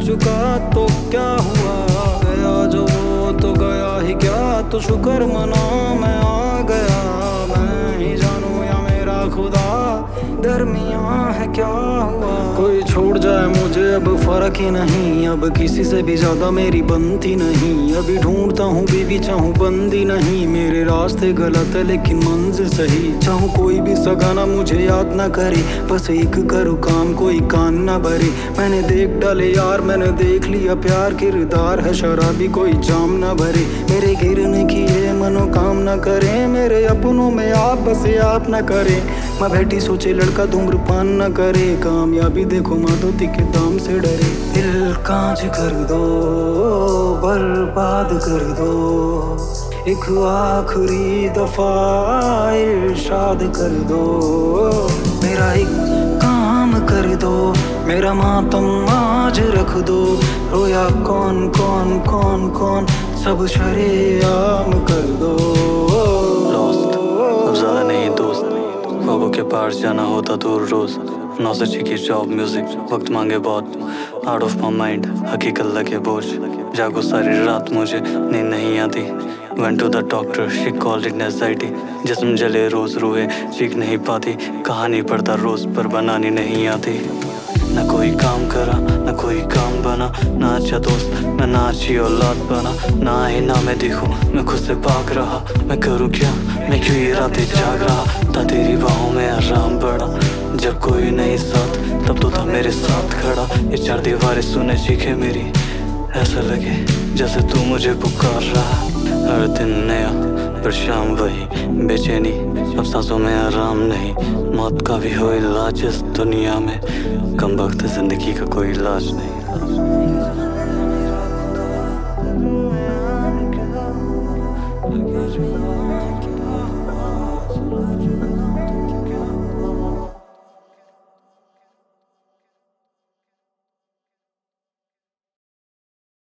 चुका तो क्या हुआ, गया जो वो तो गया ही क्या, तो शुक्र मना मैं आ गया। मैं ही जानू या मेरा खुदा, दरमियां है क्या हुआ। कोई छोड़ जाए मुझे अब फर्क ही नहीं, अब किसी से भी ज्यादा मेरी बनती नहीं। अभी ढूंढता हूँ बीवी चाहूँ बंदी नहीं, मेरे रास्ते गलत है लेकिन मंजिल सही। चाहूँ कोई भी सगाना मुझे याद ना करे, बस एक करो काम कोई कान ना भरे। मैंने देख डाले यार मैंने देख लिया प्यार, किरदार है शराबी कोई जाम ना भरे। मेरे गिरने की ये मनोकामना करे, मेरे अपनों में आप बसे आप ना करे। मैं बैठी सोचे लड़का धूम्रपान न करे, कामयाबी देखो माधोती के दाम से डरे। दिल कांच कर दो बर्बाद कर दो, एक आखिरी दफा इरशाद कर दो। मेरा एक काम कर दो, मेरा मातम आज रख दो। रोया कौन कौन कौन कौन सब शरेआम कर दो। दोस्त अब ज्यादा नहीं दोस्त, ख्वाबों के पार जाना होता दूर रोज। 9 से 6 की जॉब म्यूजिक वक्त मांगे बहुत, आउट ऑफ माई माइंड हकीकत लगे बोझ। जागो सारी रात मुझे नींद नहीं आती, went to the doctor she called it anxiety. जिस्म जले रोज रोए चीख नहीं पाती, कहानी पढ़ता रोज पर बनानी नहीं आती। न कोई काम करा न कोई काम बना, ना अच्छा दोस्त मैं ना अच्छी औलाद बना। ना ही ना मैं दिखूं मैं खुद से भाग रहा, मैं करूं क्या मैं क्यों ये रातें जाग रहा था। तेरी बाहों में आराम पड़ा जब कोई नहीं साथ, तब तो था मेरे साथ खड़ा। ये 4 दीवारें सुने चीखे मेरी, ऐसा लगे जैसे तू मुझे पुकार रहा। हर दिन नया पर शाम वही बेचैनी, अब सांसों में आराम नहीं। मौत का भी हो इलाज इस दुनिया में, कम वक्त जिंदगी का कोई इलाज नहीं।